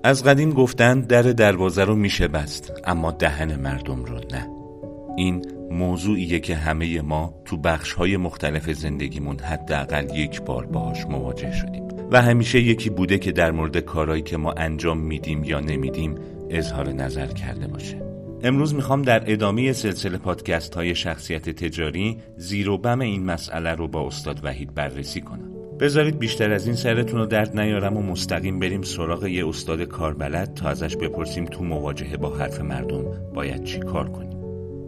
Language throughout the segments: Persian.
از قدیم گفتن دروازه رو میشه بست، اما دهن مردم رو نه. این موضوعیه که همه ما تو بخش‌های مختلف زندگیمون حداقل یک بار باهاش مواجه شدیم و همیشه یکی بوده که در مورد کارهایی که ما انجام میدیم یا نمیدیم اظهار نظر کرده باشه. امروز میخوام در ادامه سلسله پادکست های شخصیت تجاری زیر و بم این مسئله رو با استاد وحید بررسی کنم. بذارید بیشتر از این سرتون رو درد نیارم و مستقیم بریم سراغ یه استاد کاربلد تا ازش بپرسیم تو مواجهه با حرف مردم باید چی کار کنیم.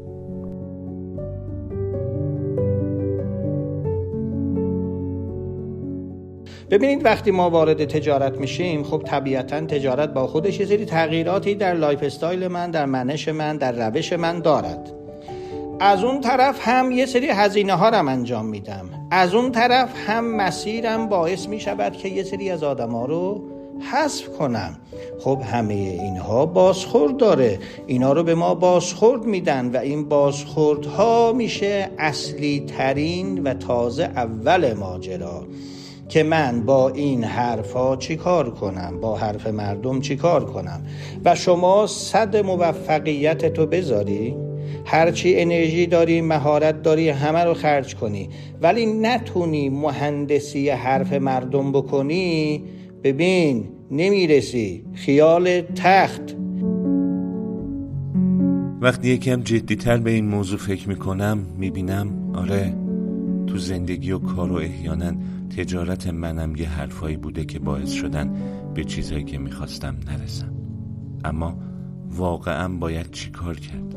ببینید وقتی ما وارد تجارت میشیم، خب طبیعتاً تجارت با خودش یه سری تغییراتی در لایف استایل من، در منش من، در روش من دارد. از اون طرف هم یه سری هزینه ها رو انجام میدم. از اون طرف هم مسیرم باعث میشود که یه سری از آدم ها رو حذف کنم. خب همه اینها بازخورد داره. اینا رو به ما بازخورد میدن و این بازخوردها میشه اصلی ترین و تازه اول ماجرا که من با این حرفا چی کار کنم، با حرف مردم چی کار کنم. و شما صد موفقیت تو بذاری، هرچی انرژی داری، مهارت داری، همه رو خرج کنی، ولی نتونی مهندسی حرف مردم بکنی، ببین نمیرسی. خیال تخت. وقتی یکم جدی‌تر به این موضوع فکر میکنم میبینم آره تو زندگی و کار و احیانا تجارت منم یه حرفایی بوده که باعث شدن به چیزایی که میخواستم نرسم. اما واقعا باید چی کار کرد؟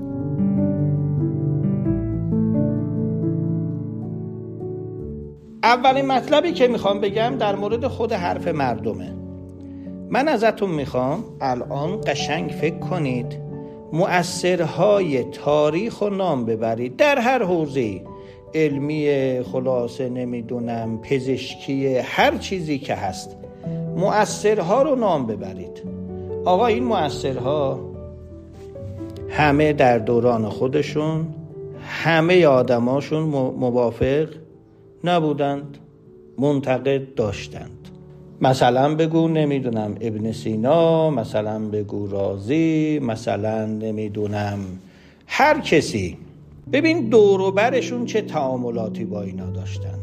اولین مطلبی که میخوام بگم در مورد خود حرف مردمه. من ازتون میخوام الان قشنگ فکر کنید، مؤثرهای تاریخ و نام ببرید در هر حوزه‌ای، علمی، خلاصه نمیدونم پزشکی، هر چیزی که هست، مؤثرها رو نام ببرید. آقا این مؤثرها همه در دوران خودشون همه آدماشون موافق نبودند، منتقد داشتند. مثلا بگو نمیدونم ابن سینا، مثلا بگو رازی، مثلا نمیدونم هر کسی. ببین دور و برشون چه تعاملاتی با اینا داشتند.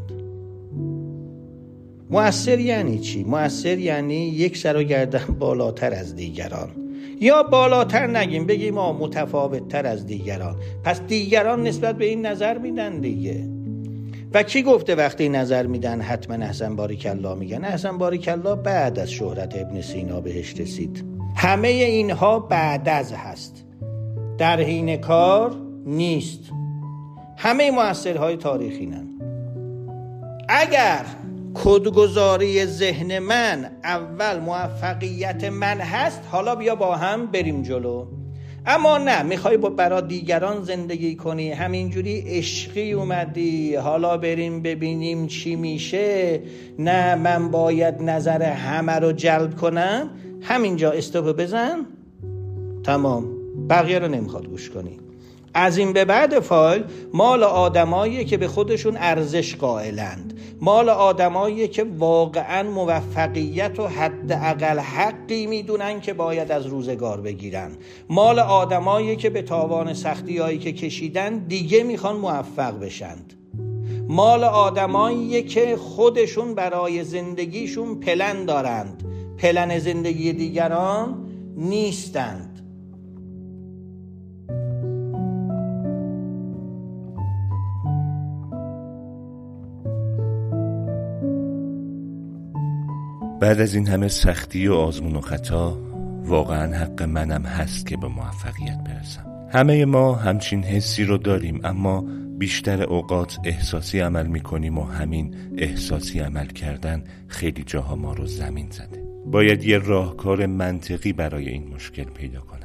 مؤثر یعنی چی؟ مؤثر یعنی یک سر و گردن بالاتر از دیگران، یا بالاتر نگیم، بگیم ما متفاوت‌تر از دیگران. پس دیگران نسبت به این نظر میدن دیگه. و کی گفته وقتی نظر میدن حتما احسن باریکالله میگن؟ احسن باریکالله بعد از شهرت ابن سینا بهش رسید. همه اینها بعد از هست، در حین کار نیست. همه مؤثرهای تاریخینن. اگر کدگذاری ذهن من اول موفقیت من هست، حالا بیا با هم بریم جلو. اما نه، میخوای برای دیگران زندگی کنی، همینجوری عشقی اومدی حالا بریم ببینیم چی میشه، نه من باید نظر همه رو جلب کنم، همینجا استوپ بزن، تمام، بقیه رو نمیخواد گوش کنی. از این به بعد فایل مال آدماییه که به خودشون ارزش قائلند، مال آدماییه که واقعا موفقیت و حداقل حقی میدونن که باید از روزگار بگیرن، مال آدماییه که به تاوان سختی‌هایی که کشیدن دیگه میخوان موفق بشند، مال آدماییه که خودشون برای زندگیشون پلن دارند، پلن زندگی دیگران نیستند. بعد از این همه سختی و آزمون و خطا واقعا حق منم هست که به موفقیت برسم. همه ما همچین حسی رو داریم، اما بیشتر اوقات احساسی عمل میکنیم و همین احساسی عمل کردن خیلی جاها ما رو زمین زده. باید یه راهکار منطقی برای این مشکل پیدا کنم.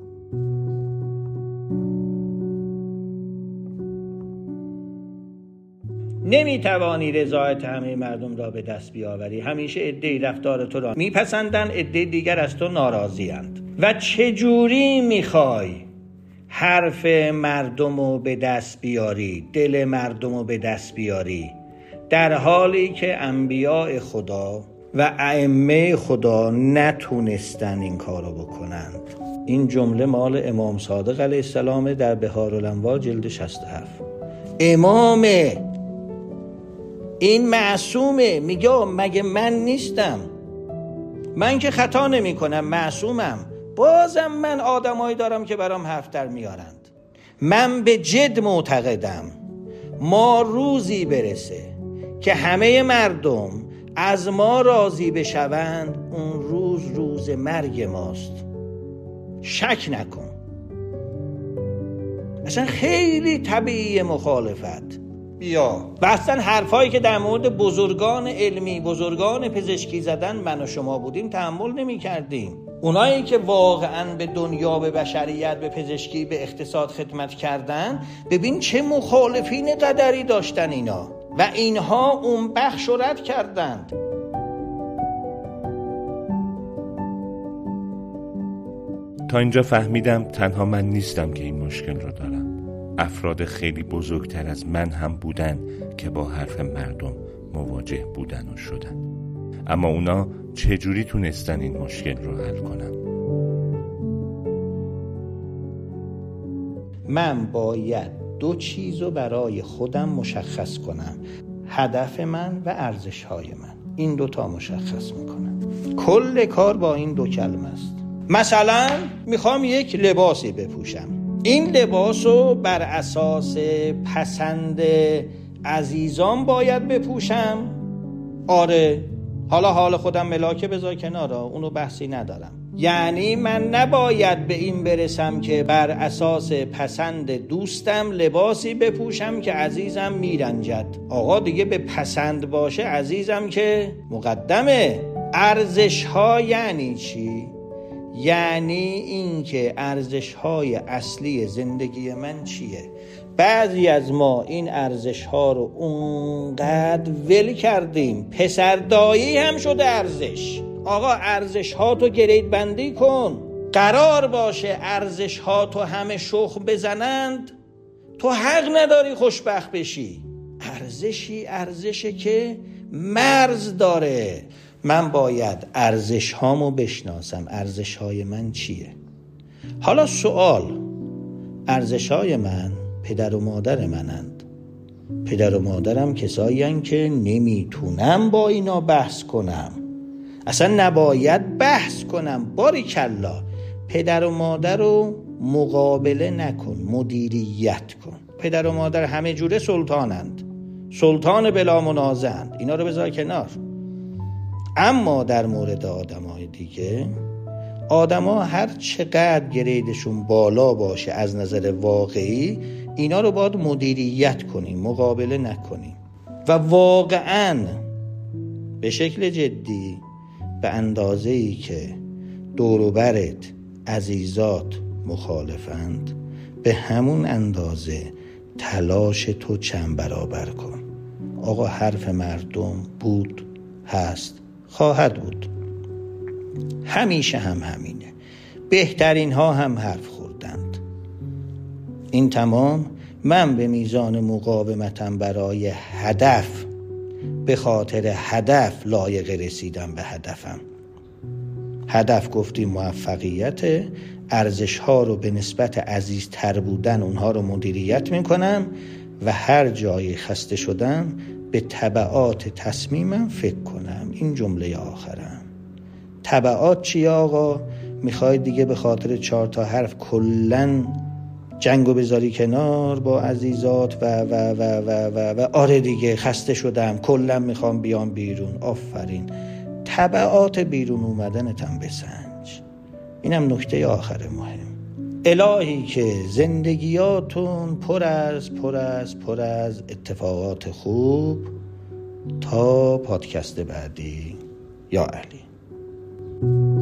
نمیتوانی رضایت همه مردم را به دست بیاوری. همیشه عده‌ای رفتار تو را میپسندند، عده دیگر از تو ناراضی‌اند. و چجوری میخوای حرف مردم رو به دست بیاری، دل مردم رو به دست بیاری، در حالی که انبیاء خدا و ائمه خدا نتونستن این کارو بکنند. این جمله مال امام صادق علیه السلام در بهارالانوار جلد 67. امامه، این معصومه، میگه مگه من نیستم؟ من که خطا نمی کنم، معصومم، بازم من آدمایی دارم که برام حرف در میارند. من به جد معتقدم ما روزی برسه که همه مردم از ما راضی بشوند، اون روز روز مرگ ماست. شک نکن. اصلا خیلی طبیعی مخالفت. بیا و اصلا حرفایی که در مورد بزرگان علمی، بزرگان پزشکی زدن من و شما بودیم تحمل نمی کردیم. اونایی که واقعا به دنیا، به بشریت، به پزشکی، به اقتصاد خدمت کردن، ببین چه مخالفین قدری داشتن اینا و اینها اون بخش رو رد کردند. تا اینجا فهمیدم تنها من نیستم که این مشکل رو دارم. افراد خیلی بزرگتر از من هم بودن که با حرف مردم مواجه بودن و شدن. اما اونا چجوری تونستن این مشکل رو حل کنن؟ من باید دو چیز رو برای خودم مشخص کنم: هدف من و ارزش‌های من. این دوتا مشخص میکنم. کل کار با این دو کلمه است. مثلا میخوام یک لباسی بپوشم. این لباس رو بر اساس پسند عزیزان باید بپوشم؟ آره. حالا حال خودم ملاکه بذار کنار، اونو بحثی ندارم. یعنی من نباید به این برسم که بر اساس پسند دوستم لباسی بپوشم که عزیزم میرنجد. آقا دیگه به پسند باشه عزیزم که مقدمه. ارزش ها یعنی چی؟ یعنی این که ارزش‌های اصلی زندگی من چیه؟ بعضی از ما این ارزش‌ها رو اونقدر ول کردیم پسر دایی هم شده ارزش. آقا ارزش‌ها تو گرید بندی کن. قرار باشه ارزش‌ها تو همه شخم بزنند، تو حق نداری خوشبخت بشی. ارزشه که مرز داره. من باید ارزش هامو بشناسم. ارزش های من چیه؟ حالا سوال: ارزش های من پدر و مادر منند. پدر و مادرم کسایی هستند که نمیتونم با اینا بحث کنم. اصلا نباید بحث کنم. باریکلا. پدر و مادر رو مقابله نکن، مدیریت کن. پدر و مادر همه جوره سلطانند، سلطان بلا منازعند. اینا رو بذار کنار. اما در مورد آدمای دیگه، آدما هر چقدر گریدشون بالا باشه از نظر واقعی، اینا رو باید مدیریت کنیم، مقابله نکنیم. و واقعاً به شکل جدی به اندازه‌ای که دور و برت عزیزات مخالفند، به همون اندازه تلاش تو چند برابر کن. آقا حرف مردم بود، هست، خواهد بود. همیشه هم همینه. بهترین ها هم حرف خوردند. این تمام. من به میزان مقاومتم برای هدف، به خاطر هدف لایق رسیدم به هدفم. هدف گفتیم موفقیت. ارزش ها رو به نسبت عزیزتر بودن اونها رو مدیریت میکنم و هر جایی خسته شدم به تبعات تصمیمم فکر کنم. این جمله آخرم. تبعات چیه آقا؟ میخوای دیگه به خاطر 4 تا حرف کلن جنگو بذاری کنار با عزیزات و آره دیگه خسته شدم، کلن میخوام بیام بیرون. آفرین. تبعات بیرون اومدنتم بسنج. اینم نکته آخر مهم. الهی که زندگیاتون پر از اتفاقات خوب. تا پادکست بعدی. یا علی.